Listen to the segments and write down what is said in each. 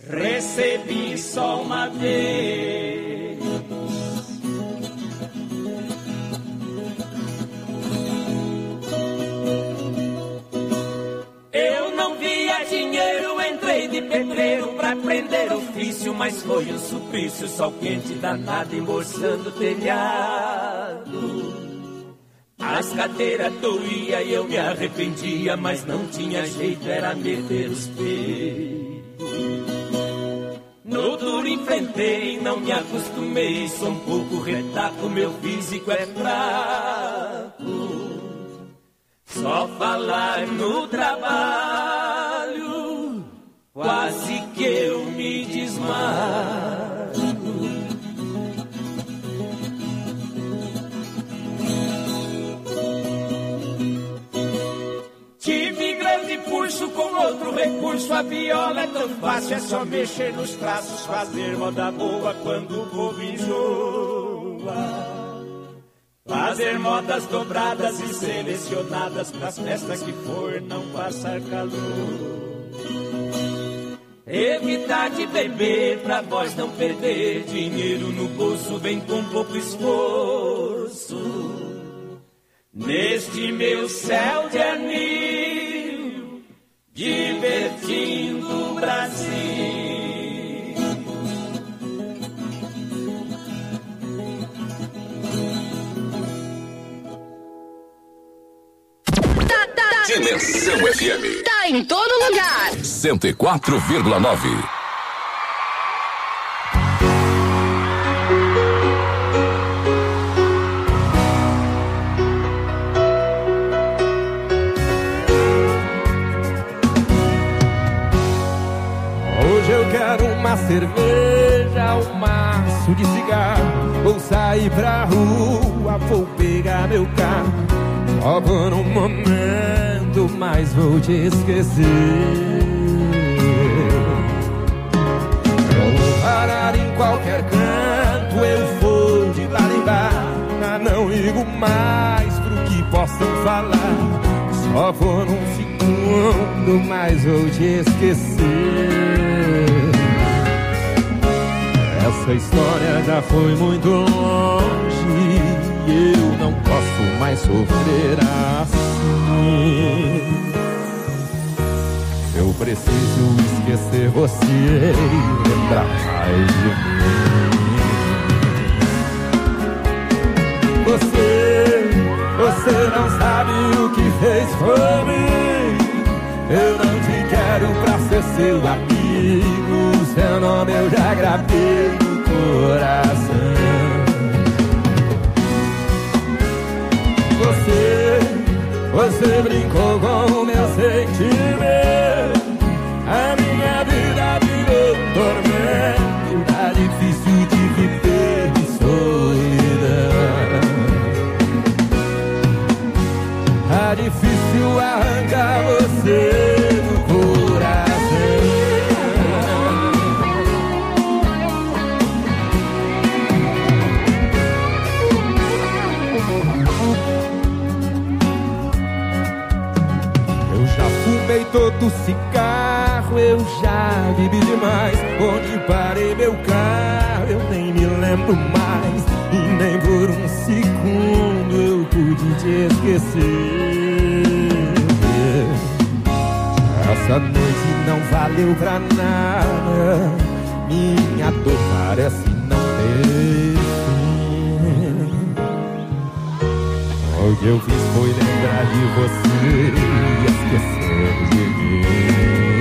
recebi só uma vez. Eu não via dinheiro, entrei de pedreiro pra aprender ofício, mas foi um suplício, sol quente danado embolsando o telhado. As cadeiras doía e eu me arrependia, mas não tinha jeito, era meter os peitos. No duro enfrentei, não me acostumei, sou um pouco retaco, meu físico é fraco. Só falar no trabalho, quase que eu me desmaio. Tive grande pulso com outro recurso, a viola é tão fácil, é só mexer nos traços, fazer moda boa quando o povo enjoa. Fazer modas dobradas e selecionadas pras festas que for não passar calor. Evitar de beber pra voz não perder, dinheiro no bolso vem com pouco esforço. Neste meu céu de anil, divertindo o Brasil. Dimensão FM. Tá em todo lugar. 104,9. Hoje eu quero uma cerveja, um maço de cigarro. Vou sair pra rua, vou pegar meu carro. Só por um momento, mas vou te esquecer. Eu vou parar em qualquer canto, eu vou de bar em bar. Não ligo mais pro que possam falar. Só por um segundo, mas vou te esquecer. Essa história já foi muito longe, eu não posso mais sofrer assim. Eu preciso esquecer você e lembrar mais de mim. Você não sabe o que fez por mim. Eu não te quero pra ser seu amigo. Seu nome eu já gravei no coração. Você brincou com o meu sentimento. A minha vida virou um tormento. Tá difícil de viver em solidão. Tá difícil arrancar você do coração. Fumei todo cigarro, eu já bebi demais. Onde parei meu carro, eu nem me lembro mais. E nem por um segundo eu pude te esquecer. Essa noite não valeu pra nada. Minha dor parece não ter fim. O que eu fiz foi lembrar de você e esquecer de mim.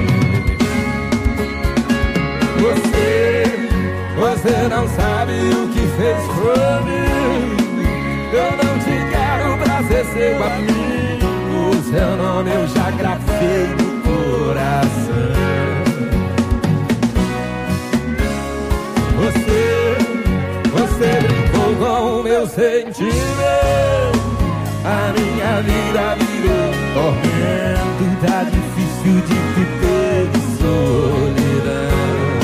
Você não sabe o que fez por mim. Eu não te quero pra ser seu amigo. Seu nome eu já gravei no coração. Você brincou com o meu sentimento. A minha vida virou um tormento. Tá difícil de viver de solidão.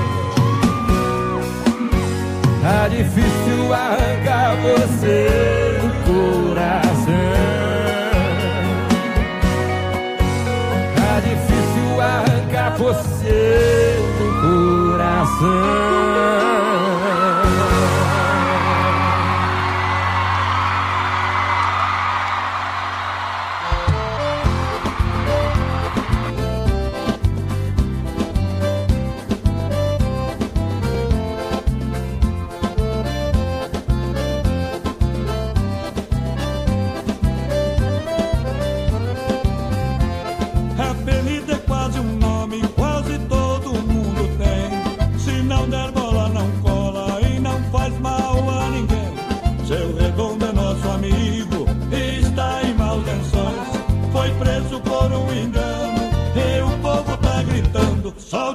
Tá difícil arrancar você do coração. Tá difícil arrancar você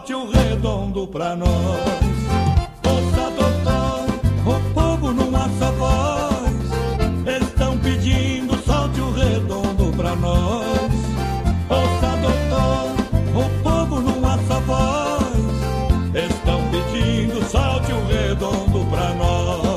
solte o redondo pra nós. Ouça, doutor, o povo numa só voz estão pedindo, solte o redondo pra nós. Ouça, doutor, o povo numa só voz estão pedindo, solte o redondo pra nós.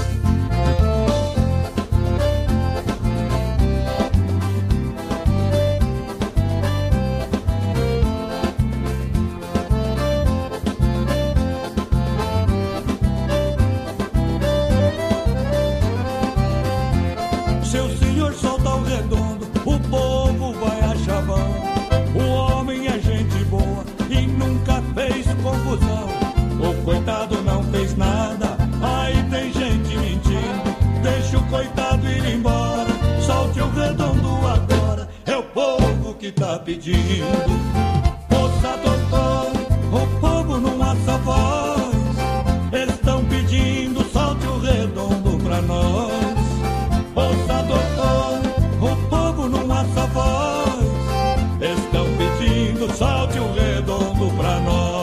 O coitado não fez nada, aí tem gente mentindo. Deixa o coitado ir embora, solte o redondo agora, é o povo que tá pedindo. Ouça, doutor, o povo numa só voz estão pedindo, solte o redondo pra nós. Ouça, doutor, o povo numa só voz estão pedindo, solte o redondo pra nós.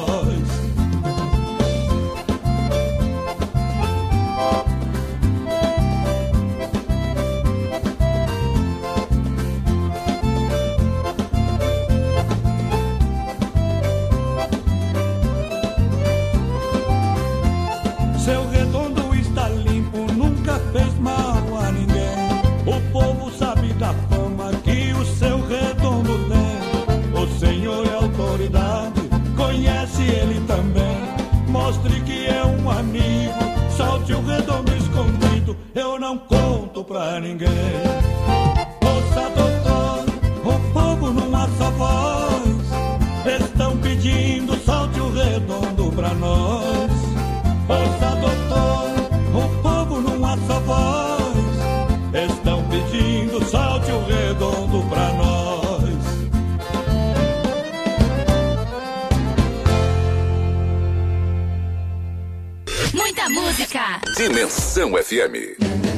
Mostre que é um amigo, solte o redondo escondido, eu não conto pra ninguém. Ouça, doutor, o povo numa só voz estão pedindo, solte o redondo pra nós. Ouça, doutor, o povo numa só voz estão pedindo, solte o redondo pra nós. Muita música. Dimensão FM.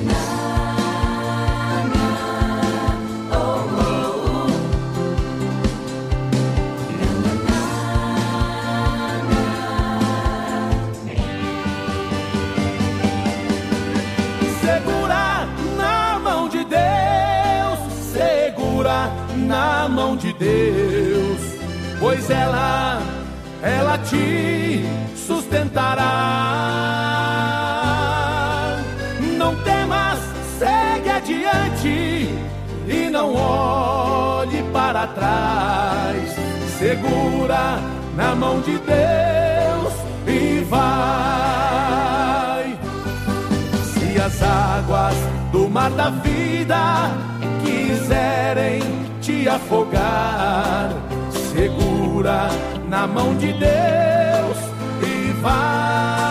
Segura na mão de Deus, segura na mão de Deus, pois ela te sustentará. Não temas, segue adiante e não olhe para trás. Segura na mão de Deus e vai. Se as águas do mar da vida quiserem te afogar, segura na mão de Deus e vai.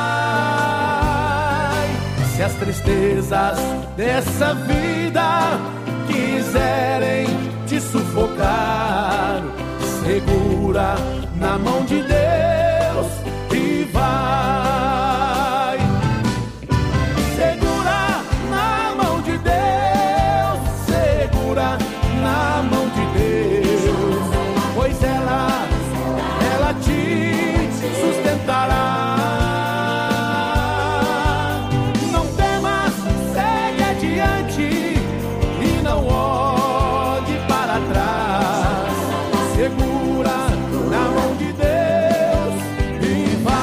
Se as tristezas dessa vida quiserem te sufocar, segura na mão de Deus e vai. Segura na mão de Deus, segura na mão de Deus, pois ela te sustentará. Não temas, segue adiante e não olhe para trás. Segura na mão de Deus e vai.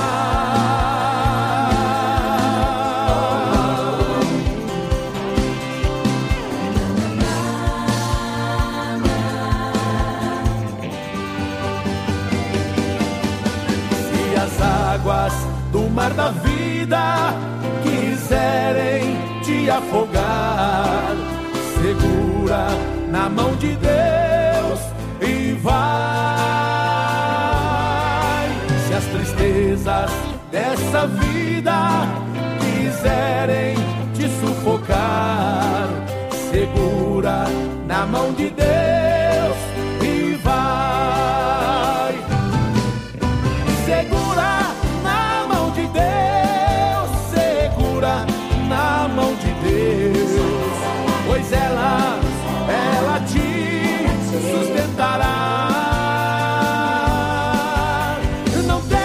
Se as águas do mar da vida quiserem te afogar, segura na mão de Deus e vai. Se as tristezas dessa vida quiserem te sufocar, segura na mão de Deus e vai. Segura na mão de Deus, segura na mão de Deus, pois ela te sustentará. Não tem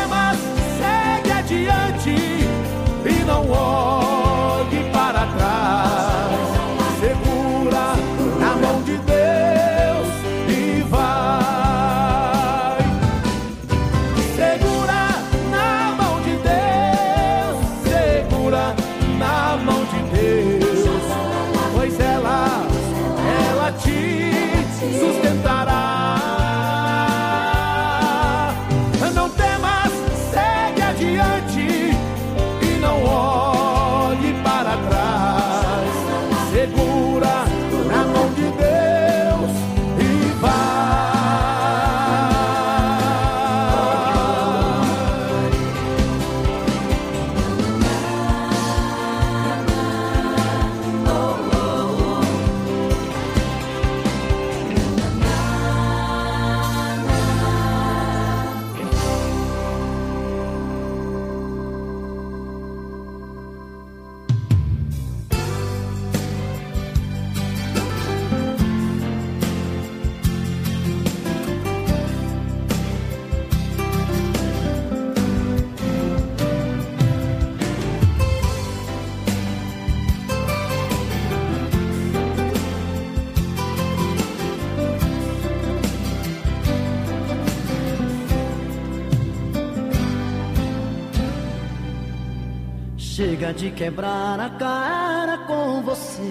Chega de quebrar a cara com você.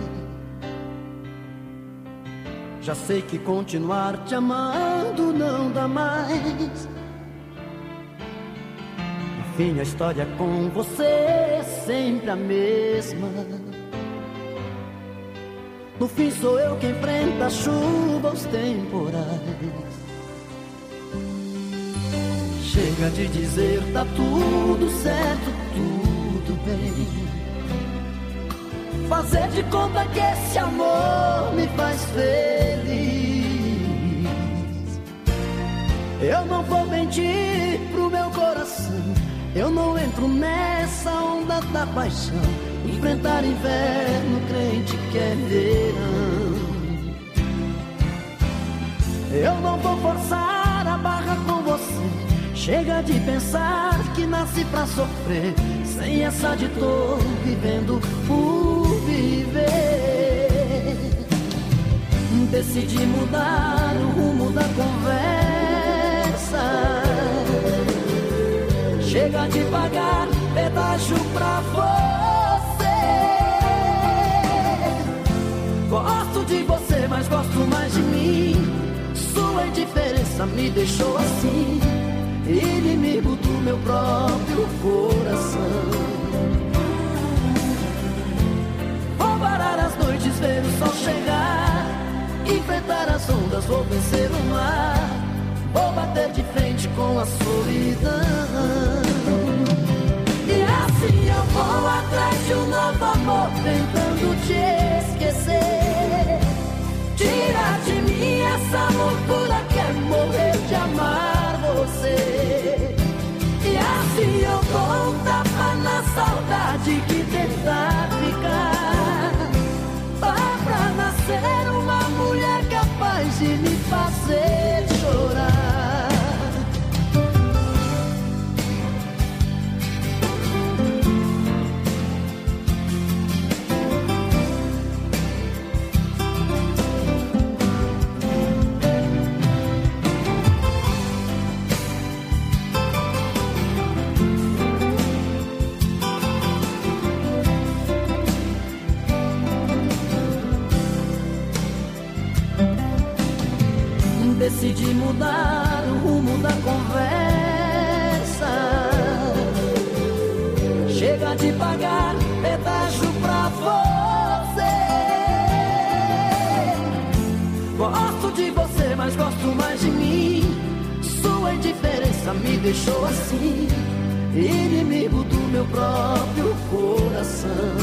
Já sei que continuar te amando não dá mais. Enfim, a história com você é sempre a mesma. No fim sou eu quem enfrenta a chuva, os temporais. Chega de dizer tá tudo certo, tudo bem. Fazer de conta que esse amor me faz feliz. Eu não vou mentir pro meu coração, eu não entro nessa onda da paixão. Enfrentar inverno, crente que é verão. Eu não vou forçar a barra com você. Chega de pensar que nasci pra sofrer. Sem essa de tô vivendo por viver. Decidi mudar o rumo da conversa. Chega de pagar pedágio pra você. Gosto de você, mas gosto mais de mim. Sua indiferença me deixou assim, inimigo do meu próprio coração. Vou parar as noites, ver o sol chegar, enfrentar as ondas, vou vencer o mar. Vou bater de frente com a solidão. E assim eu vou atrás de um novo amor, tentando te esquecer. Tira de mim essa loucura que é morrer de amar você. E assim eu dou um tapa na saudade que tentar ficar. Dá pra nascer uma mulher capaz de me fazer chorar. Decidi mudar o rumo da conversa. Chega de pagar pedágio pra você. Gosto de você, mas gosto mais de mim. Sua indiferença me deixou assim, inimigo do meu próprio coração.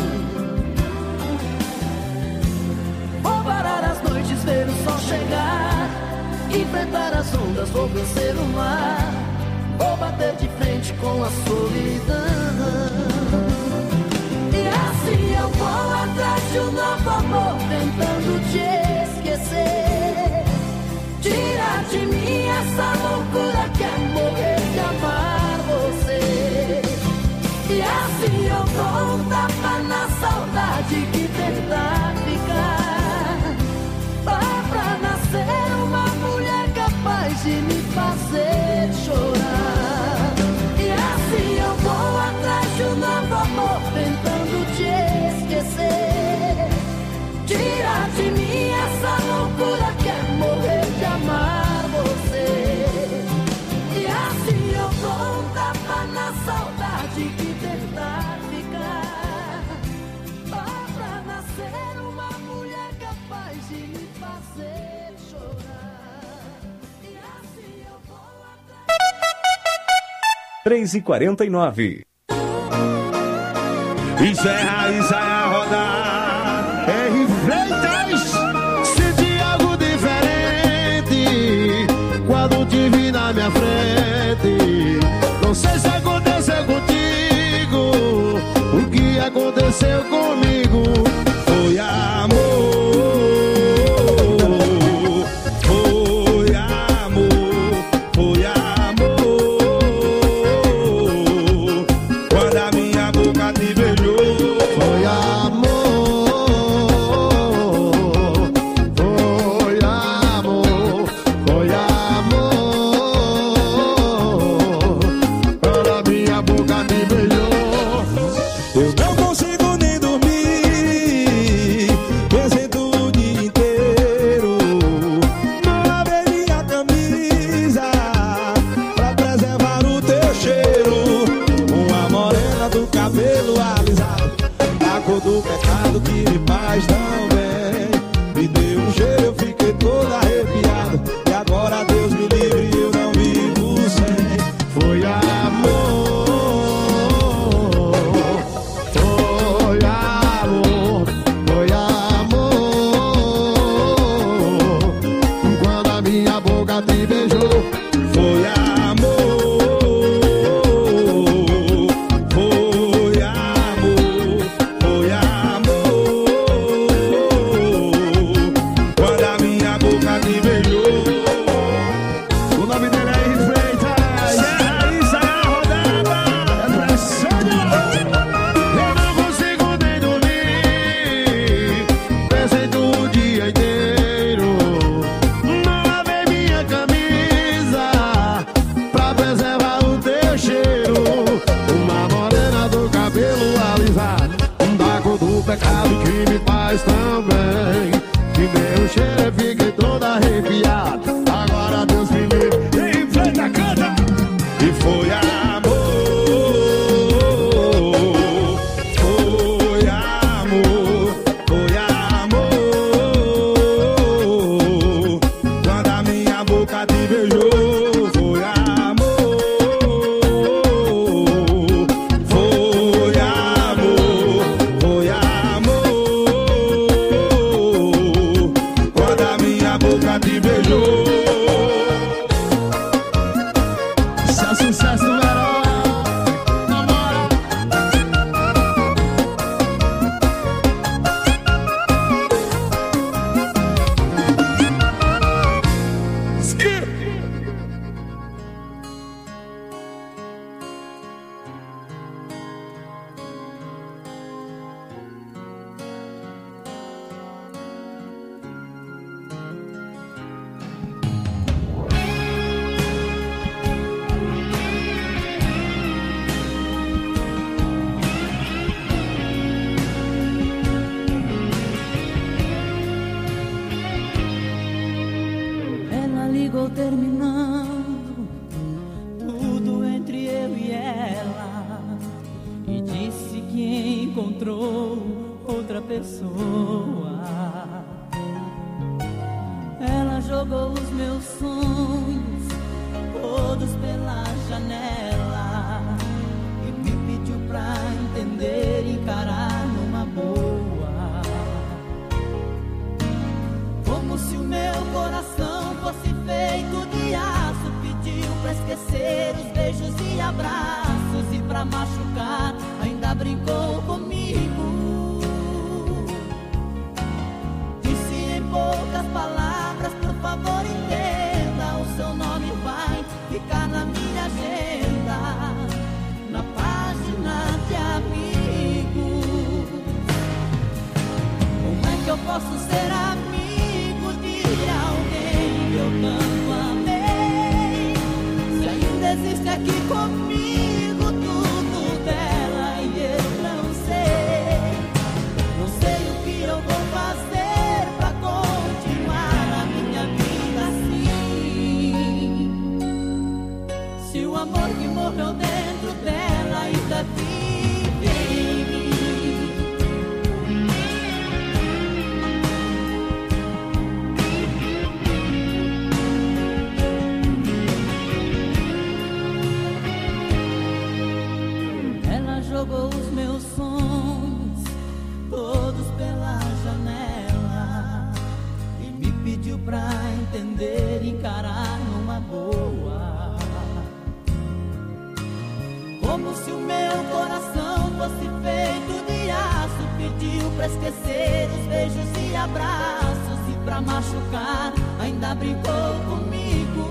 Vou parar as noites, ver o sol chegar, enfrentar as ondas, vou vencer o mar. Vou bater de frente com a solidão. E assim eu vou atrás de um novo amor, tentando te esquecer. Tira de mim essa loucura que é morrer de amar você. E assim eu dou um tapa na saudade que tentar ficar. Dá pra nascer uma mulher capaz de me fazer chorar. E assim eu vou atrás de um novo amor, tentando te esquecer. Tira de mim essa loucura que é morrer de amar você. E assim eu dou um tapa na saudade que tentar ficar. Dá pra nascer uma mulher capaz de me fazer chorar. E assim eu vou atrás. 3h49. Encerra a rodar. R. Freitas, senti algo diferente quando te vi na minha frente. Não sei se aconteceu contigo o que aconteceu comigo. Foi amor. pessoa. Ela jogou os meus sonhos todos pela janela e me pediu pra entender e encarar numa boa. Como se o meu coração fosse feito de aço, pediu pra esquecer os beijos e abraços, e pra machucar ainda brincou comigo. Disse em poucas palavras: por favor entenda, o seu nome vai ficar na minha agenda, na página de amigos. Como é que eu posso ser amigo de alguém que eu tanto amei, se ainda existe aqui comigo tudo dela e eu não sei? Não sei o que eu vou fazer pra continuar a minha vida assim, se o amor que morreu dentro dela ainda vive em mim. Jogou os meus sonhos todos pela janela e me pediu pra entender e encarar numa boa. Como se o meu coração fosse feito de aço, pediu pra esquecer os beijos e abraços, e pra machucar ainda brincou comigo.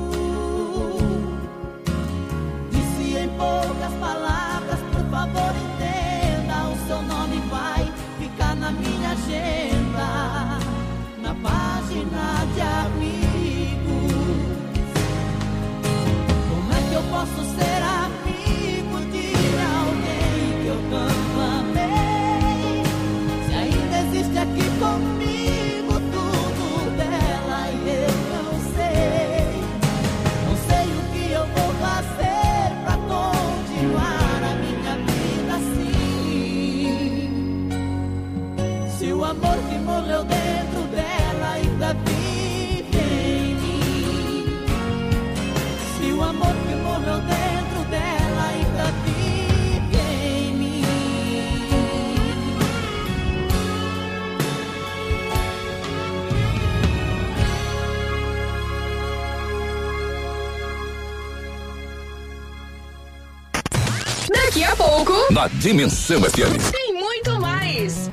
Disse em poucas palavras: por favor entenda, o seu nome vai ficar na minha agenda, na página de amigos. Como é que eu posso ser amigo de alguém que eu tanto amei, se ainda existe aqui comigo tudo dela e eu não sei? Não sei o que eu vou fazer pra continuar a minha vida assim, se o amor que morreu dentro dela ainda vive em mim, se o amor que morreu dentro dela ainda vive em mim. Daqui a pouco, Na Dimensão FM. tem muito mais.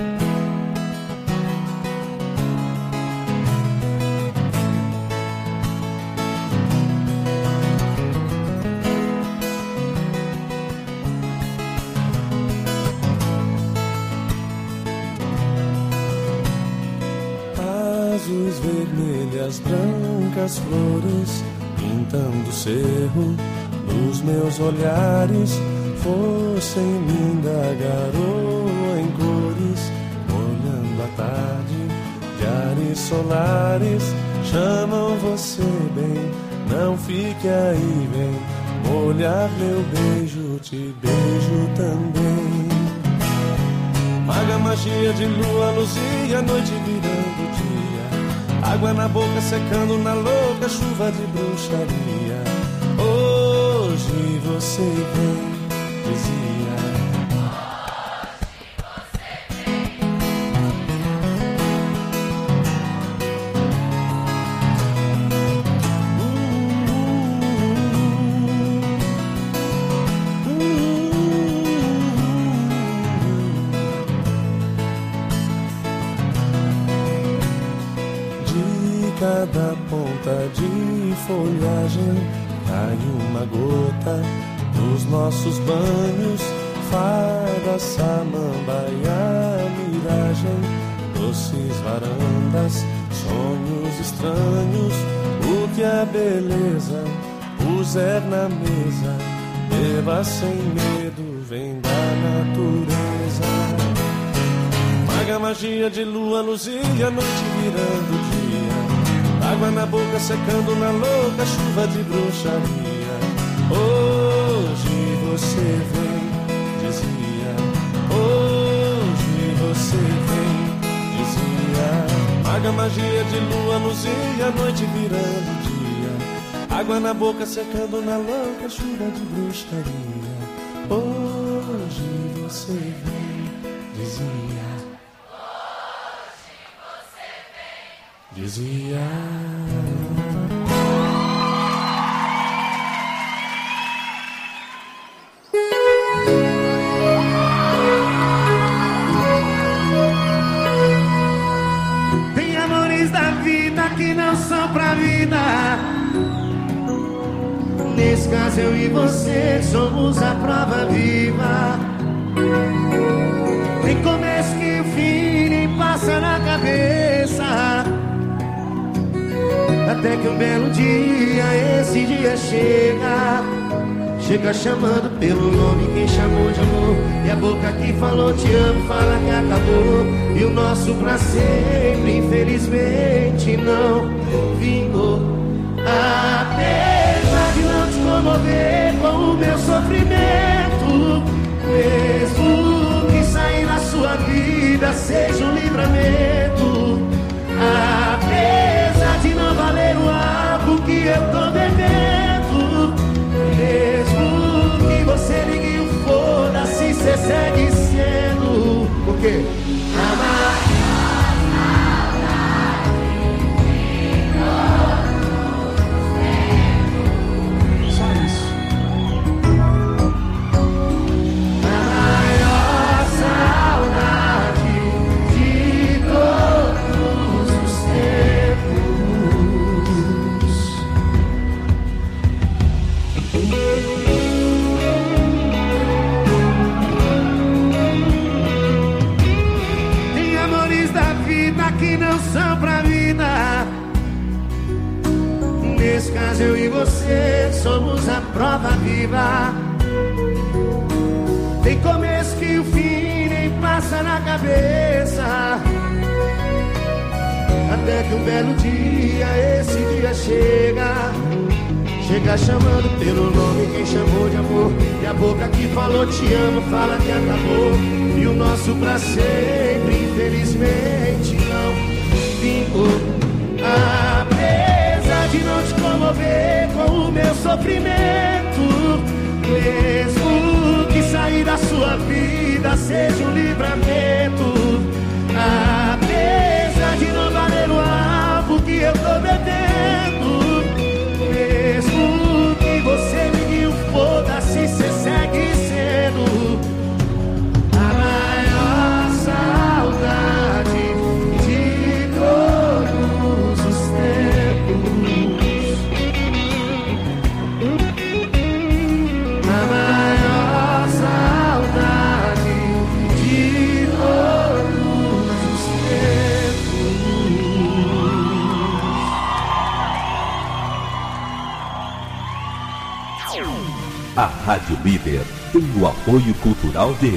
Azuis, vermelhas, brancas flores, pintando o cerro nos meus olhares. Fossem linda garoa em cores, olhando a tarde de ares solares. Chamam você bem, não fique aí, vem molhar meu beijo, te beijo também. Maga magia de lua, luzia, a noite virando dia, água na boca secando na louca chuva de bruxaria. Hoje você vem, dizia. De cada ponta de folhagem cai uma gota nos nossos banhos, fada, samambaia, miragem, doces varandas, sonhos estranhos. O que é beleza, puser na mesa, beba sem medo, vem da natureza. Maga magia de lua, luzia, a noite virando dia, água na boca secando na louca chuva de bruxaria. Hoje você vem, dizia. Hoje você vem. Traga magia de lua, luz e a noite virando dia. Água na boca secando na louca chuva de bruxaria. Hoje você vem, dizia. Hoje você vem, dizia. Tem amores da vida que não são pra vida. Nesse caso eu e você somos a prova viva. Nem começo que o fim nem passa na cabeça. Até que um belo dia, esse dia chega. Chega chamando pelo nome quem chamou de amor. E a boca que falou te amo fala que acabou. E o nosso pra sempre infelizmente não vingou. Apesar de não te comover com o meu sofrimento, mesmo que sair na sua vida seja um livramento. Apesar de não valer o álcool que eu tô bebendo, mesmo que você ligue o foda-se, cê segue sendo o quê? Amar. Que não são pra vida. Nesse caso eu e você somos a prova viva. Tem começo que o fim nem passa na cabeça. Até que um belo dia, esse dia chega. Chega chamando pelo nome quem chamou de amor. E a boca que falou te amo fala que acabou. E o nosso pra sempre infelizmente não vingou. Apesar de não te comover com o meu sofrimento, mesmo que sair da sua vida seja um livramento. Apesar de não valer o álcool que eu tô bebendo, mesmo que você ligue o foda-se, cê segue sendo a maior saudade de todos os tempos. A maior saudade de todos os tempos. A Rádio Líder tem o apoio cultural de...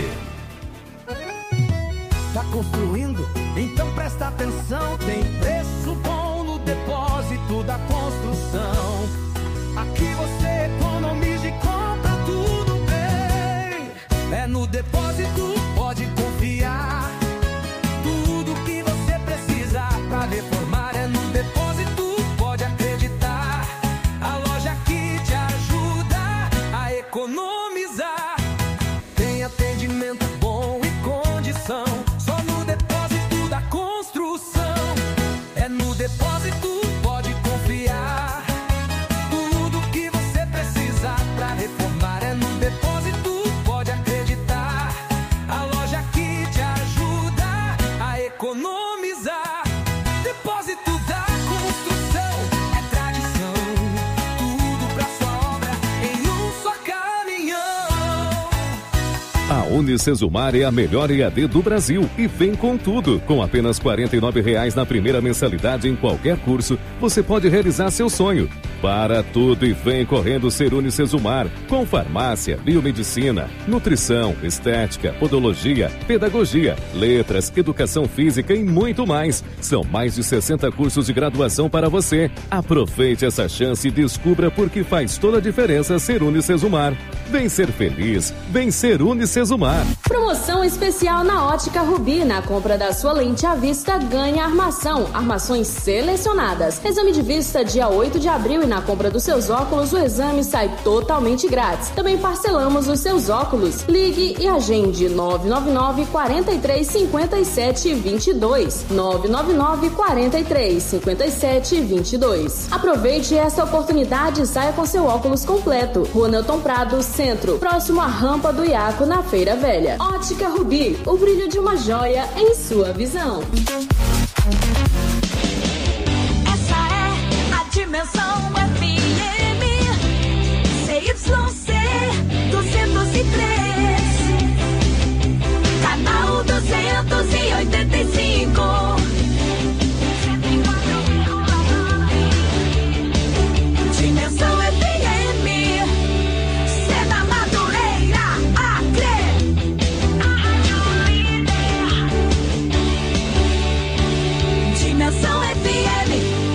Tá construindo? Então presta atenção. Tem preço bom no depósito da construção. Aqui você economiza e compra tudo bem. É no depósito, pode confiar. Tudo que você precisa pra reformar é no depósito, pode acreditar. A loja que te ajuda a economizar. Tem atendimento bom e condição. Só no depósito da construção. É no depósito, pode confiar. Tudo que você precisa pra reformar é no depósito, pode acreditar. A loja que te ajuda a economizar. Depósito da construção é tradição. Tudo pra sua obra em um só caminhão. A Unicesumar é a melhor EAD do Brasil e vem com tudo. Com apenas R$ 49,00 na primeira mensalidade em qualquer curso, você pode realizar seu sonho. Para tudo e vem correndo ser Unicesumar, com farmácia, biomedicina, nutrição, estética, podologia, pedagogia, letras, educação física e muito mais. São mais de 60 cursos de graduação para você. Aproveite essa chance e descubra por que faz toda a diferença ser Unicesumar. Vem ser feliz, vem ser Unicesumar. Promoção especial na Ótica Rubi. Na compra da sua lente à vista, ganha armação. Armações selecionadas. Exame de vista dia 8 de abril e na compra dos seus óculos, o exame sai totalmente grátis. Também parcelamos os seus óculos. Ligue e agende 999 43 57 22. 999 43 57 22. Aproveite esta oportunidade e saia com seu óculos completo. Rua Nelton Prado, Centro, próximo à rampa do Iaco, na Feira Velha. Ótica Rubi, o brilho de uma joia em sua visão. Essa é a Dimensão FM, CYC 203, canal 285. Dimensão FM, Seda Madureira, Acre. Dimensão FM.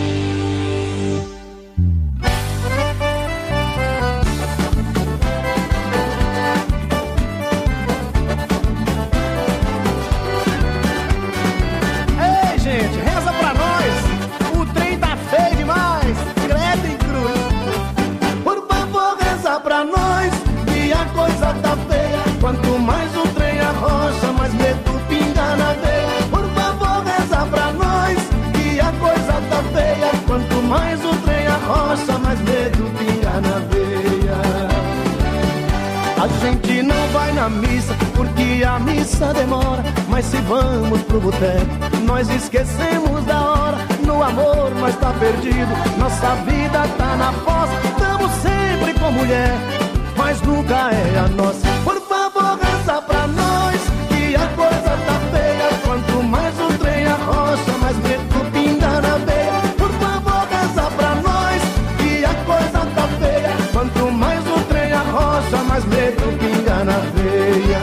Ei, gente, reza pra nós. O trem tá feio demais. Credo em cruz. Por favor, reza pra nós, que a coisa tá feia. Quanto mais o trem arrocha, mais medo pinga na veia. Por favor, reza pra nós, que a coisa tá feia. Quanto mais o trem arrocha, mais medo pinga na veia. A gente não vai na missa, porque a missa demora. Mas se vamos pro boteco, nós esquecemos da hora. No amor nós tá perdido, nossa vida tá na fossa. Estamos sempre com mulher, mas nunca é a nossa. Por favor, reza pra nós, que a coisa tá feia. Quanto mais o trem arrocha, mais medo pinga na veia. Por favor, reza pra nós, que a coisa tá feia. Quanto mais o trem arrocha, mais medo pinga na veia.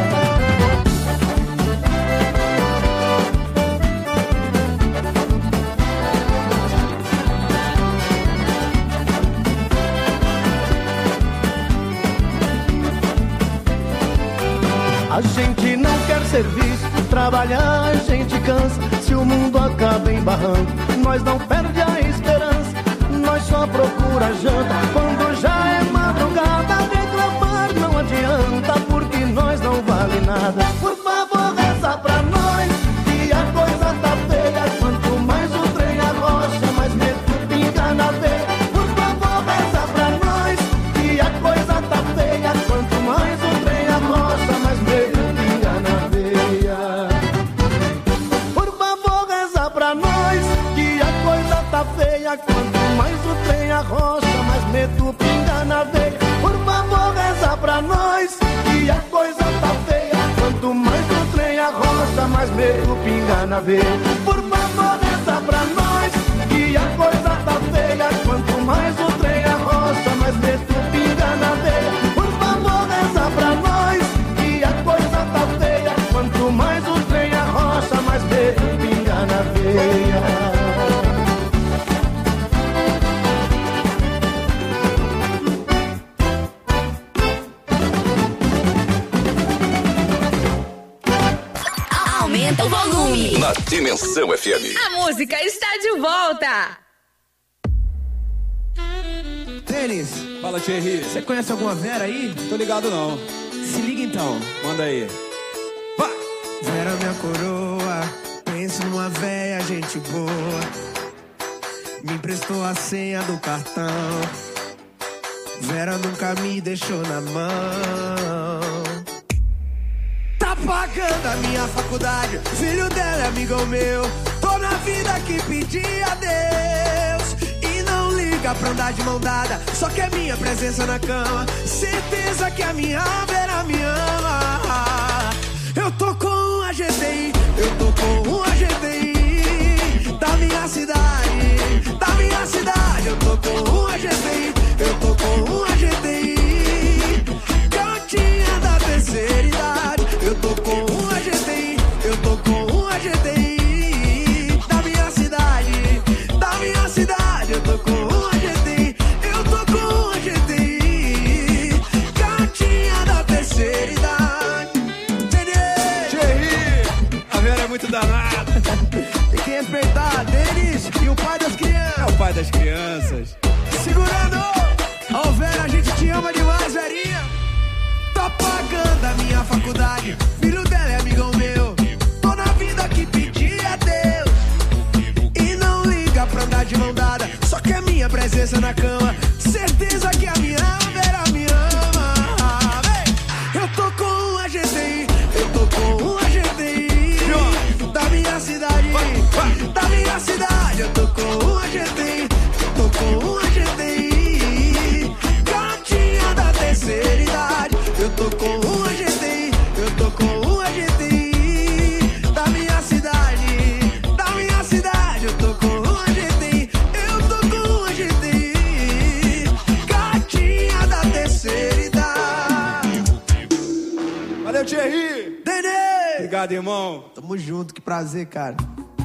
A gente não quer serviço, trabalhar a gente cansa. Se o mundo acaba em barranco, nós não perde a esperança. Nós só procura janta quando já é madrugada. Reclamar não adianta, porque nós não vale nada. Por favor, reza pra nós, que a coisa tá feia. Quanto mais o trem arrocha, mais medo pinga na veia. Por favor, reza pra nós, que a coisa tá feia. Quanto mais o trem arrocha, mais medo pinga na veia. Por favor, reza pra nós, que a coisa tá feia. Quanto mais o trem arrocha, mais medo pinga na veia. Por favor, reza pra nós, que a coisa tá feia. Quanto mais o trem arrocha, mais medo pinga na veia. Por favor, reza pra nós, que a coisa tá feia. Quanto mais o trem arrocha, mais medo pinga na veia. Por favor, reza pra nós, que a coisa tá feia. Quanto mais o trem arrocha, mais medo pinga na veia. Aumenta o volume. Na Dimensão FM. A música está de volta. Tênis, Fala, Thierry. você conhece alguma Vera aí? Tô ligado não. Se liga então. Manda aí. Vai! Vera, minha coroa, penso numa véia, gente boa. Me emprestou a senha do cartão. Vera nunca me deixou na mão. Tá pagando a minha faculdade, filho dela é amigo meu. Tô na vida que pedi a Deus e não liga pra andar de mão dada, só quer minha presença na cama. Certeza que a minha Vera me ama. Eu tô com um GTI, eu tô com um GTI da minha cidade, da minha cidade. Eu tô com um GTI o pai das crianças. É o pai das crianças. Segurando! Ó, Vera, a gente te ama demais, Verinha. Tá pagando a minha faculdade. Filho dela é amigão meu. Tô na vida que pedi a Deus. E não liga pra andar de mão dada. Só que a minha presença na cama. Certeza que a minha Vera me ama. Eu tô com um GTI. Eu tô com um GTI. Da minha cidade. Da minha cidade. Eu tô com um GTI. Tô com um GTI. Gatinha da terceira idade. Eu tô com um GTI. Eu tô com um GTI. Da minha cidade. Da minha cidade. Eu tô com um GTI. Eu tô com um GTI. Gatinha da terceira idade. Valeu, Thierry. Nenê. Obrigado, irmão. Tamo junto, que prazer, cara.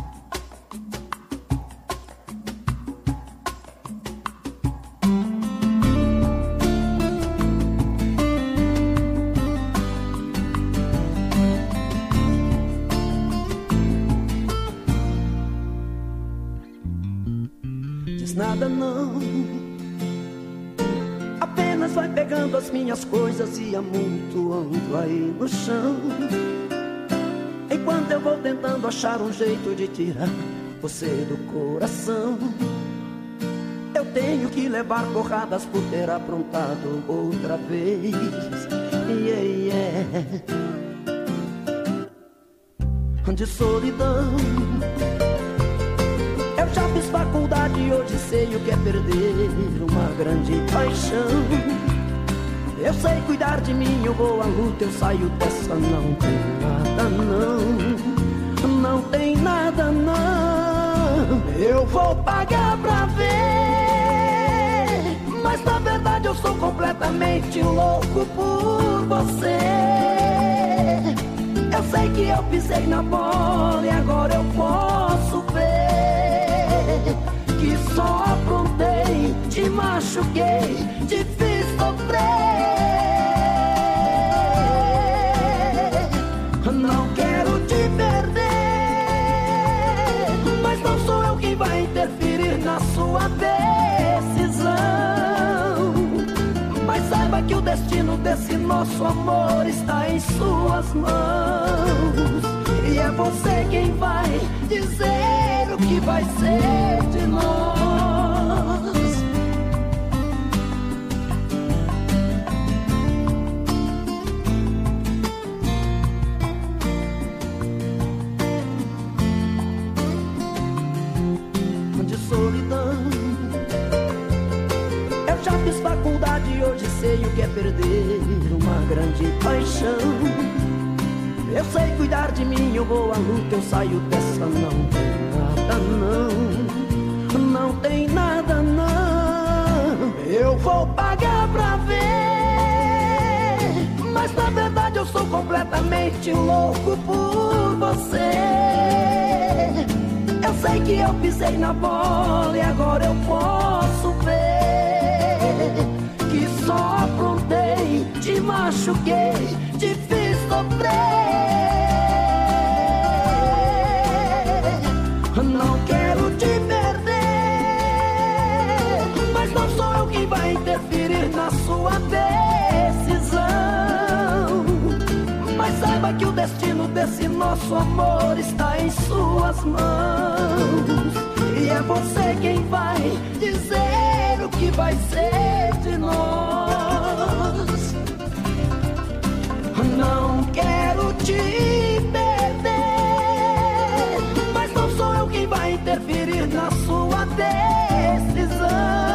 Diz nada não, apenas vai pegando as minhas coisas e amontoando aí no chão. Enquanto eu vou tentando achar um jeito de tirar você do coração, eu tenho que levar porradas por ter aprontado outra vez. Yeah, yeah. De solidão, eu já fiz faculdade e hoje sei o que é perder uma grande paixão. Eu sei cuidar de mim, eu vou à luta, eu saio dessa. Não tem nada não, não tem nada não. Eu vou pagar pra ver, mas na verdade eu sou completamente louco por você. Eu sei que eu pisei na bola e agora eu posso ver que só aprontei, te machuquei, te fiz sofrer. Não quero te perder, mas não sou eu quem vai interferir na sua decisão. Mas saiba que o destino desse nosso amor está em suas mãos. E é você quem vai dizer o que vai ser de nós. De solidão, eu já fiz faculdade e hoje sei o que é perder uma grande paixão. Eu sei cuidar de mim, eu vou à luta, eu saio dessa. Não tem nada não, não tem nada não. Eu vou pagar pra ver, mas na verdade eu sou completamente louco por você. Eu sei que eu pisei na bola e agora eu posso ver que só aprontei, te machuquei, te fiz sofrer. Não quero te perder, mas não sou eu quem vai interferir na sua decisão. Mas saiba que o destino desse nosso amor está em suas mãos. E é você quem vai dizer o que vai ser de nós. Não quero te perder, mas não sou eu quem vai interferir na sua decisão.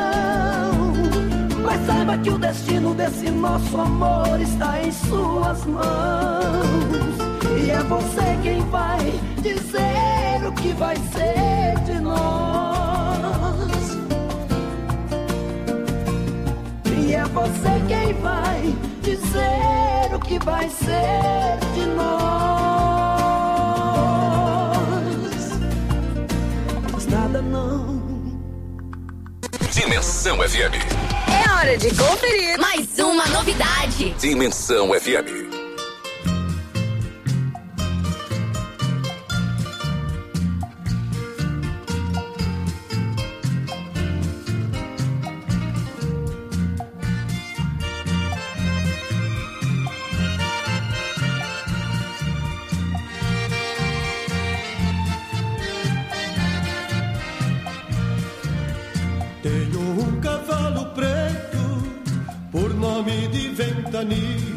Mas saiba que o destino desse nosso amor está em suas mãos. E é você quem vai dizer o que vai ser de nós. E é você quem vai dizer o que vai ser de nós. Mas nada não. Dimensão FM. É hora de conferir mais uma novidade. Dimensão FM.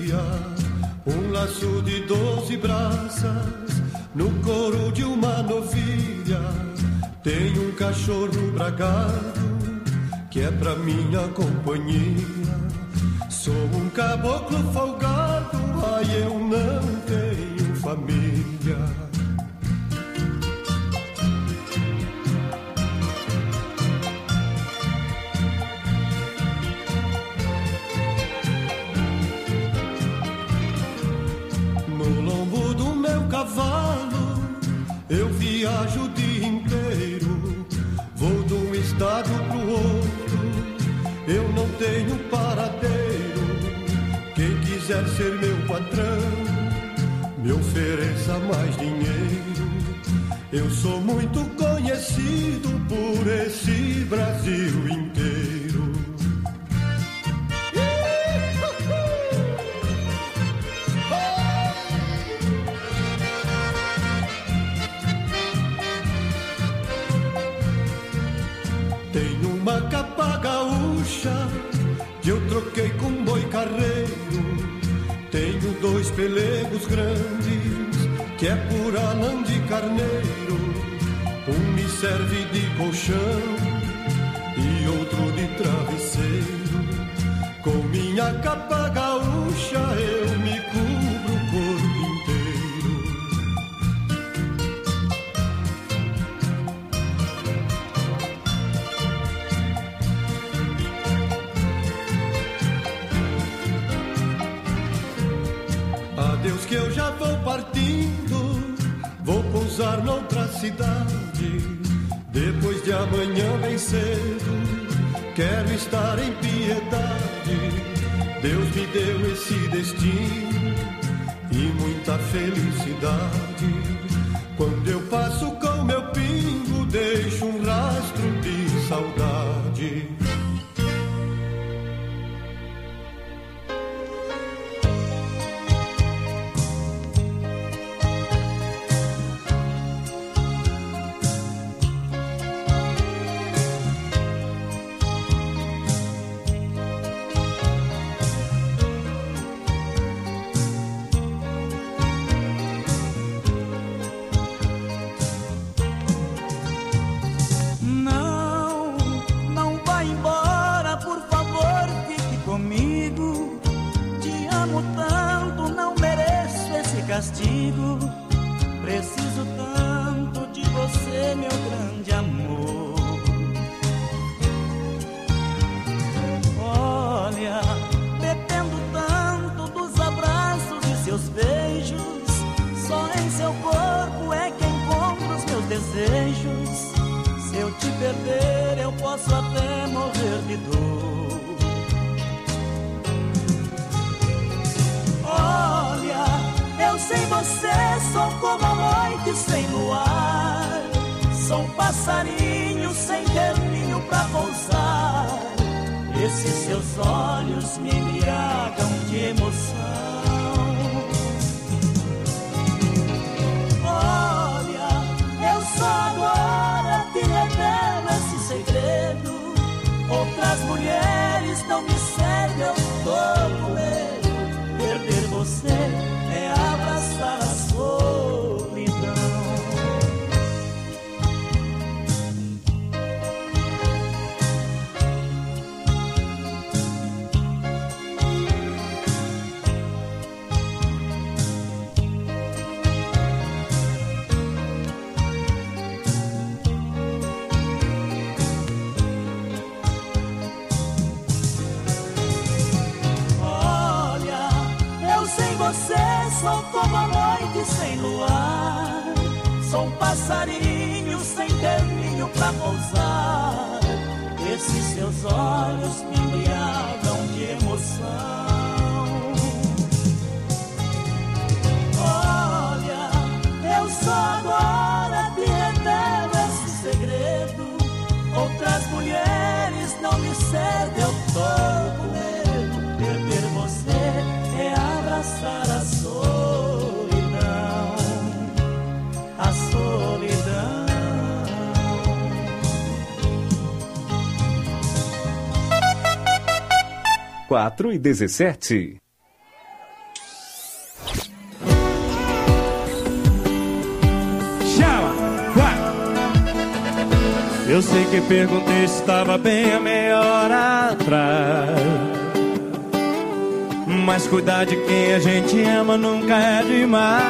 dia, um laço de 12 braças no couro de uma novilha. Tem um cachorro bragado que é pra minha companhia. Sou um caboclo folgado, ai, eu não tenho família. No lombo do meu cavalo eu viajo o dia inteiro, vou de um estado pro outro, eu não tenho paradeiro. Quem quiser ser meu patrão, me ofereça mais dinheiro. Eu sou muito conhecido por esse Brasil inteiro. Tenho uma capa gaúcha que eu troquei com um boi carreiro. Tenho 2 pelegos grandes que é pura lã de carneiro. Um me serve de colchão e outro de travesseiro. Com minha capa gaúcha eu me cubro o corpo inteiro. Adeus que eu já vou partindo, vou pousar noutra cidade. Depois de amanhã bem cedo, quero estar em Piedade. Deus me deu esse destino e muita felicidade. Quando eu passo com meu pingo, deixo um rastro de saudade. Castigo, preciso tanto de você, meu grande amor. Olha, dependo tanto dos abraços e seus beijos. Só em seu corpo é que encontro os meus desejos. Se eu te perder, eu posso até morrer de dor. Olha, eu sem você sou como a noite sem luar. Sou um passarinho sem ter ninho pra pousar. Esses seus olhos me embriagam de emoção. Olha, eu só agora te revelo esse segredo. Outras mulheres não me servem, eu tô com medo. Perder você é abraçar a solidão. Você sou como a noite sem luar. Sou um passarinho sem ter ninho pra pousar. Esses seus olhos me embriagam de emoção. Olha, eu só agora te revelo esse segredo. Outras mulheres não me servem, eu tô com medo. Perder você é abraçar a solidão, a solidão. 4:17. Eu sei que perguntei se estava bem há meia hora atrás, mas cuidar de quem a gente ama nunca é demais.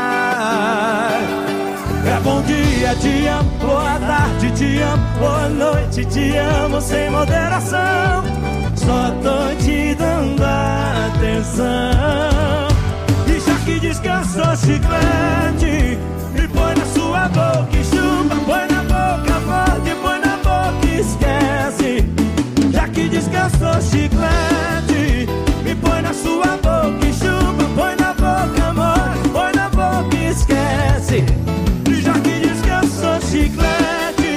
É bom dia, te amo, boa tarde, te amo, boa noite, te amo sem moderação. Só tô te dando atenção. E já que descansou chiclete, me põe na sua boca e chupa. Põe na boca, morde, põe na boca e esquece. Já que descansou chiclete, me põe na sua boca e chupa. Põe na boca, morde, põe na boca e esquece. E já que descansou chiclete,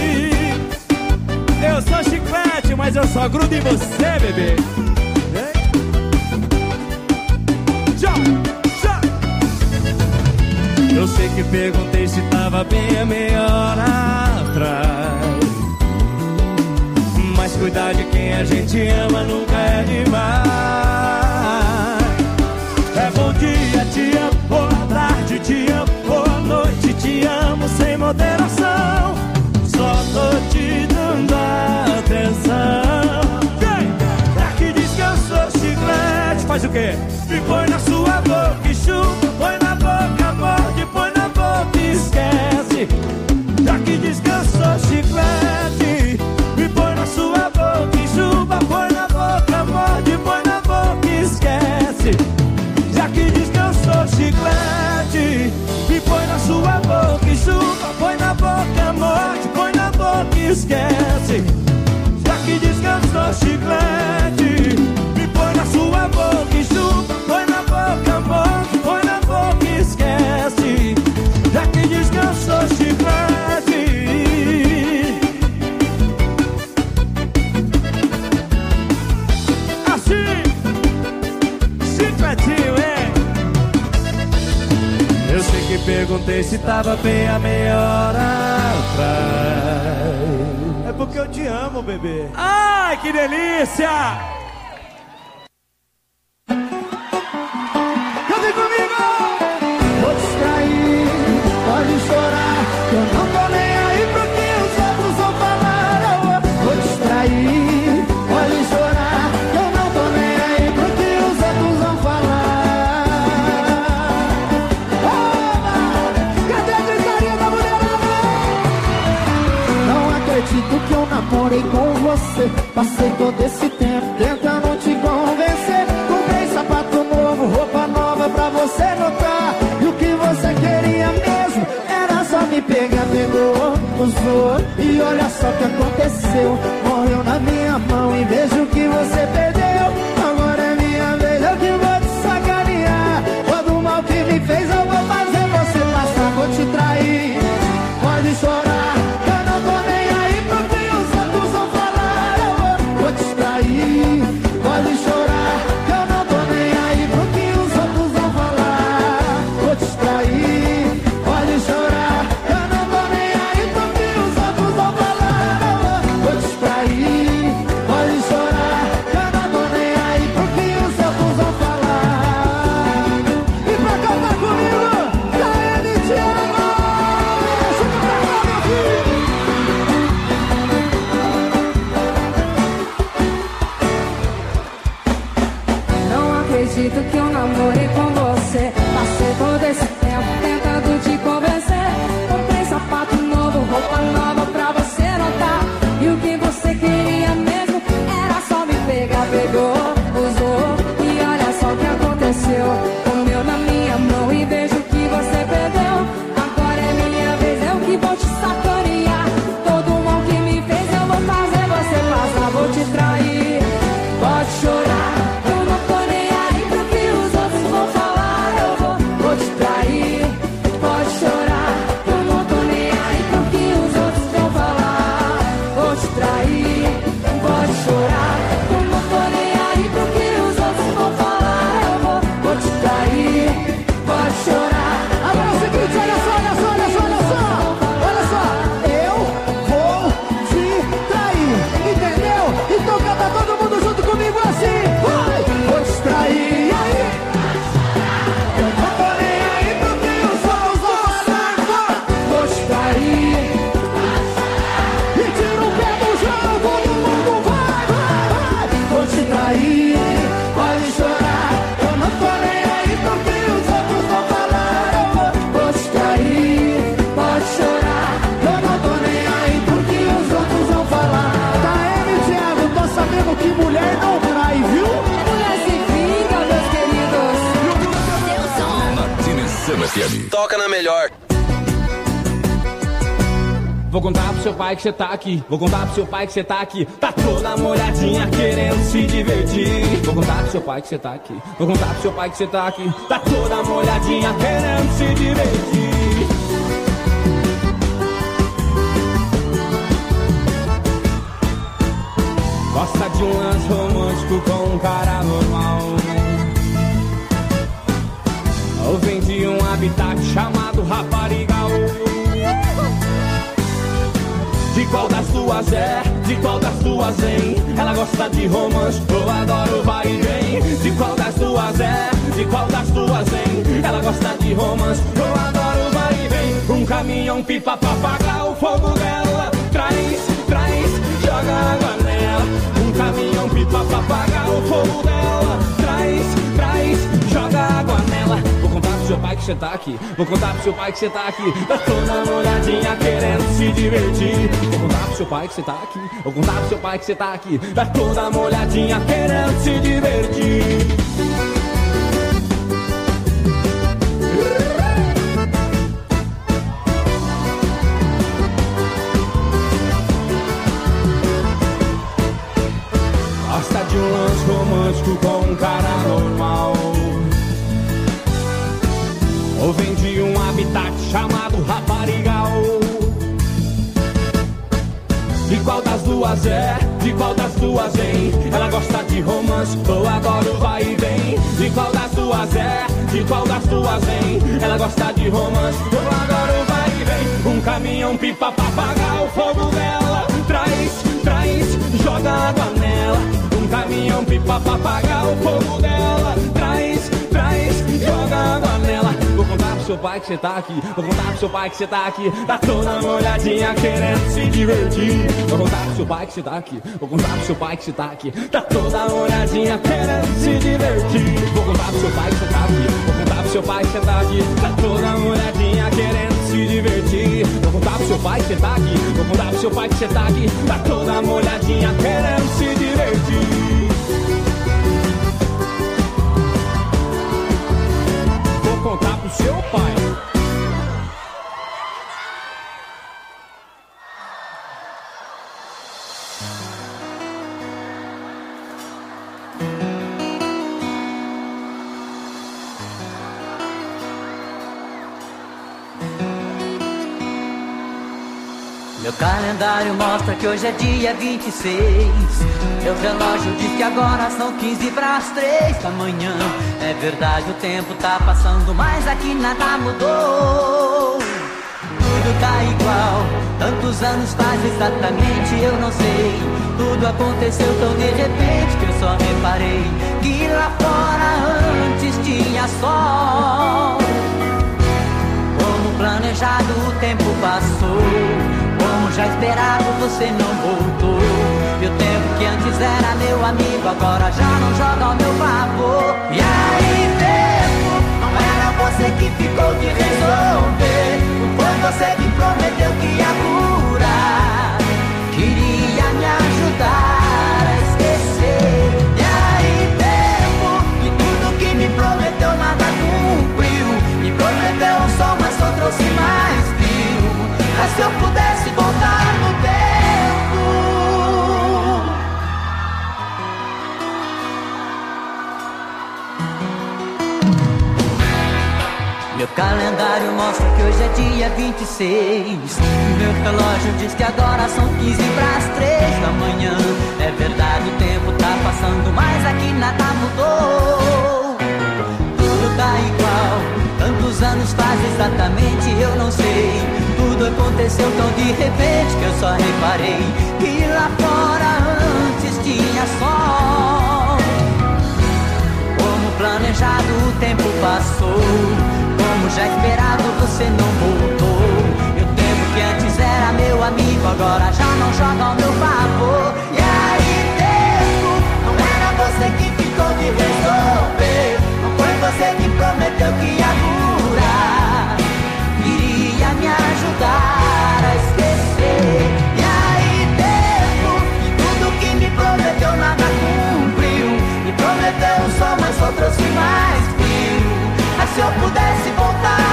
eu sou chiclete, mas eu só grudo em você, bebê. Eu sei que perguntei se tava bem há meia hora atrás, mas cuidar de quem a gente ama nunca é demais. É bom dia, te amo, boa tarde, te amo, boa noite, te amo sem moderação. Só tô te dando atenção. Pra que descansou chiclete, faz o quê? Me põe na sua boca e chupa. Põe na boca, morde, põe na boca e esquece. Já que descansou chiclete, me põe na sua boca e chupa. Põe na boca, morde, põe na boca e esquece. Já que descansou chiclete, me põe na sua boca e chupa. Põe na boca, morde, põe na boca e esquece. Já que descansou chiclete, me põe na sua boca e chupa. Põe na boca, morde, põe na boca e esquece. Já que descansou chiclete. Assim, chicletinho, hein? Eu sei que perguntei se tava bem há meia hora atrás. É porque eu te amo, bebê. Ai, que delícia! Cante comigo! Vou te distrair, pode chorar, que eu não tô nem aí pro que os outros vão falar. Vou te distrair, pode chorar, que eu não tô nem aí pro que os outros vão falar. Oba! Cadê a gritaria da mulherada? Não acredito que eu namorei com você. Passei todo esse tempo tentando te convencer. Comprei sapato novo, roupa nova pra você notar. E o que você queria mesmo era só me pegar, pegou, usou. E olha só o que aconteceu. Morreu na minha mão e vejo que você perdeu. Agora é minha vez, eu que vou te sacanear. Todo o mal que me fez eu vou fazer você passar. Vou te trair, pode chorar, que eu não tô nem aí pro que os outros vão falar. Vou te trair, pode chorar, que eu não tô nem aí pro que os outros vão falar. Vou te trair, pode chorar, que eu não tô nem aí pro que os outros vão falar. Vou te trair, pode chorar, que eu não tô nem aí pro que os outros vão falar. E pra cantar comigo, Taene Thiago, chega pra cá, meu filho. Não acredito que eu namorei com você. Passei todo esse tempo tentando te convencer. Comprei sapato novo, roupa nova pra você notar. E o que você queria mesmo era só me pegar, pegou, usou. E olha só o que aconteceu. Comeu na minha mão e vejo que você perdeu. Agora é minha vez, eu que vou te sacanear. Todo o mal que me fez eu vou fazer você passar. Vou te trair, pode chorar, eu não tô nem aí pro que os outros vão falar. Eu vou te trair. Suzano FM. Toca na melhor. Vou contar pro seu pai que você tá aqui. Vou contar pro seu pai que você tá aqui. Tá toda molhadinha querendo se divertir. Vou contar pro seu pai que você tá aqui. Vou contar pro seu pai que você tá aqui. Tá toda molhadinha querendo se divertir. Gosta de um lance romântico com um cara normal. Ou vem de um habitat chamado raparigal. De qual das duas é? De qual das duas vem? Ela gosta de romance, eu adoro vai e vem. De qual das duas é? De qual das duas vem? Ela gosta de romance, eu adoro vai e vem. Um caminhão pipa pra apagar o fogo dela. Traz, traz, joga água nela. Um caminhão pipa pra apagar o fogo dela. Traz, traz, joga água nela. Vou contar pro seu pai que você tá aqui. Vou contar pro seu pai que você tá aqui. Tá toda molhadinha querendo se divertir. Vou contar pro seu pai que você tá aqui. Vou contar pro seu pai que você tá aqui. Tá toda molhadinha querendo se divertir. Gosta de um lance romântico com um cara normal. Ou vem de um habitat chamado raparigal. De qual das duas é? De qual das duas vem? Ela gosta de romance, eu adoro vai e vem. De qual das duas é? De qual das duas vem? Ela gosta de romance, eu adoro vai e vem. Um caminhão pipa pra apagar o fogo dela. Traz, traz, joga água nela. Um caminhão pipa pra apagar o fogo dela. Traz, traz, joga água nela. Vou contar pro seu pai que você tá aqui. Vou contar pro seu pai que você tá aqui. Tá toda molhadinha querendo se divertir. Vou contar pro seu pai que você tá aqui. Vou contar pro seu pai que você tá aqui. Tá toda molhadinha querendo se divertir. Vou contar pro seu pai que você tá aqui. Vou contar pro seu pai que você tá aqui. Tá toda molhadinha querendo se divertir. Vou contar pro seu pai que você tá aqui. Vou contar pro seu pai que você tá aqui. Tá toda molhadinha querendo se divertir. Vou contar pro seu pai. Meu calendário mostra que hoje é dia 26. Meu relógio diz que agora são 15 para as 3 da manhã. É verdade, o tempo tá passando, mas aqui nada mudou. Tudo tá igual, tantos anos faz exatamente, eu não sei. Tudo aconteceu tão de repente que eu só reparei que lá fora antes tinha sol. Como planejado o tempo passou. Como já esperado você não voltou. E o tempo que antes era meu amigo agora já não joga ao meu favor. E aí tempo, não era você que ficou de resolver. Não foi você que prometeu que ia curar. Queria me ajudar a esquecer. E aí tempo, e tudo que me prometeu nada cumpriu. Me prometeu um sol, mas só trouxe mais frio. Mas se eu pudesse voltar no tempo. Meu calendário mostra que hoje é dia 26. Meu relógio diz que agora são 15 para as 3 da manhã. É verdade, o tempo tá passando, mas aqui nada mudou. Tudo tá igual. Tantos anos faz exatamente, eu não sei. Tudo aconteceu tão de repente que eu só reparei que lá fora antes tinha sol. Como planejado o tempo passou. Como já esperado você não voltou. E o tempo que antes era meu amigo agora já não joga ao meu favor. E aí tempo, não era você que ficou de resolver. Não foi você que prometeu que ia curar. Queria me ajudar a esquecer. E aí tempo, e tudo que me prometeu nada cumpriu. Me prometeu um sol, mas só trouxe mais frio. Mas se eu pudesse voltar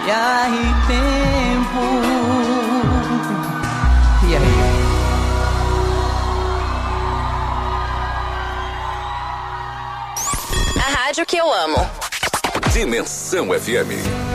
E aí, tempo? E aí? A rádio que eu amo. Dimensão FM.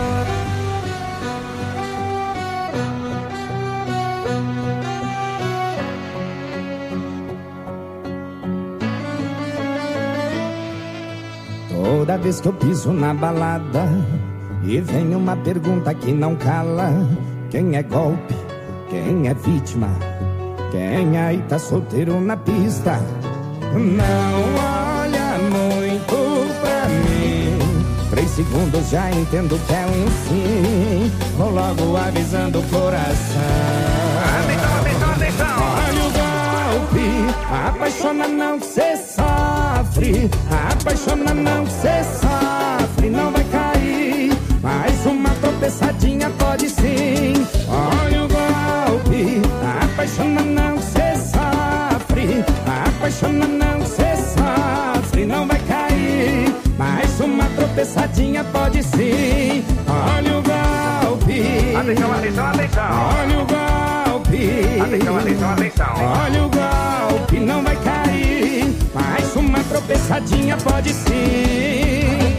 Toda vez que eu piso na balada e vem uma pergunta que não cala: quem é golpe? Quem é vítima? Quem aí tá solteiro na pista? Não olha muito pra mim. 3 segundos já entendo que é um sim. Vou logo avisando o coração. Olha o golpe, apaixona não que cê sofre. Apaixona não que cê sofre. Não vai cair, mais uma tropeçadinha pode sim. Olha o golpe, apaixona não que cê sofre. Apaixona não que cê sofre. Não vai cair, mais uma tropeçadinha pode sim. Olha o golpe. Atenção, atenção, atenção. Olha o golpe. Atenção, atenção, atenção. Olha o golpe, não vai cair, mais uma tropeçadinha pode sim.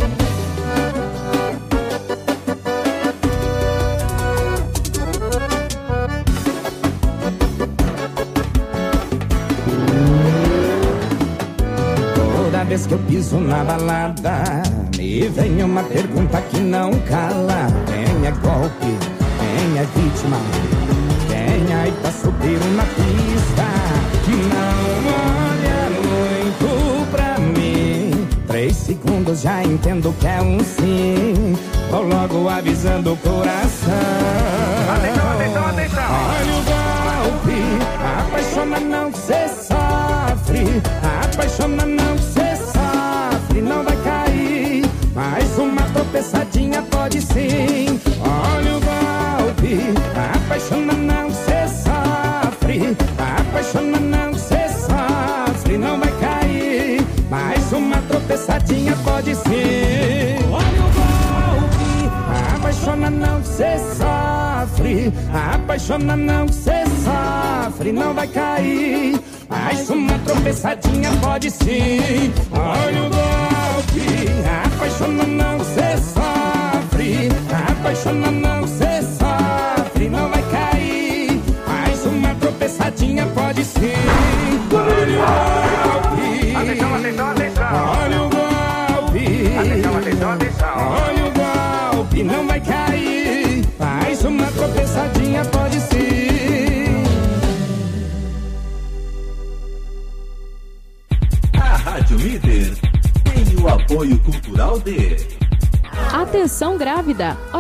Toda vez que eu piso na balada, me vem uma pergunta que não cala: quem é golpe? Quem é vítima? Quem aí tá solteiro na pista? Não olha muito pra mim. 3 segundos já entendo que é um sim. Vou logo avisando o coração. Atenção, atenção, atenção. Olha o golpe, apaixona não que cê sofre. Apaixona não que cê sofre. Não vai cair, mais uma tropeçadinha pode sim. Olha o golpe, apaixona não que cê sofre. Apaixona não que cê sofre. Não vai cair, mais uma tropeçadinha pode sim. Olha o golpe, apaixona não que cê sofre. Apaixona não que cê sofre. Não vai cair, mais uma tropeçadinha pode sim. Olha o golpe, apaixona não que cê sofre. Apaixona não que cê sofre. Não vai cair, mais uma tropeçadinha pode sim. Olha o golpe. Atenção, atenção, atenção. Olha o golpe. Atenção, atenção, atenção. Olha o golpe, não vai cair, mais uma tropeçadinha pode sim. A Rádio Líder tem o apoio cultural de... Atenção grávida!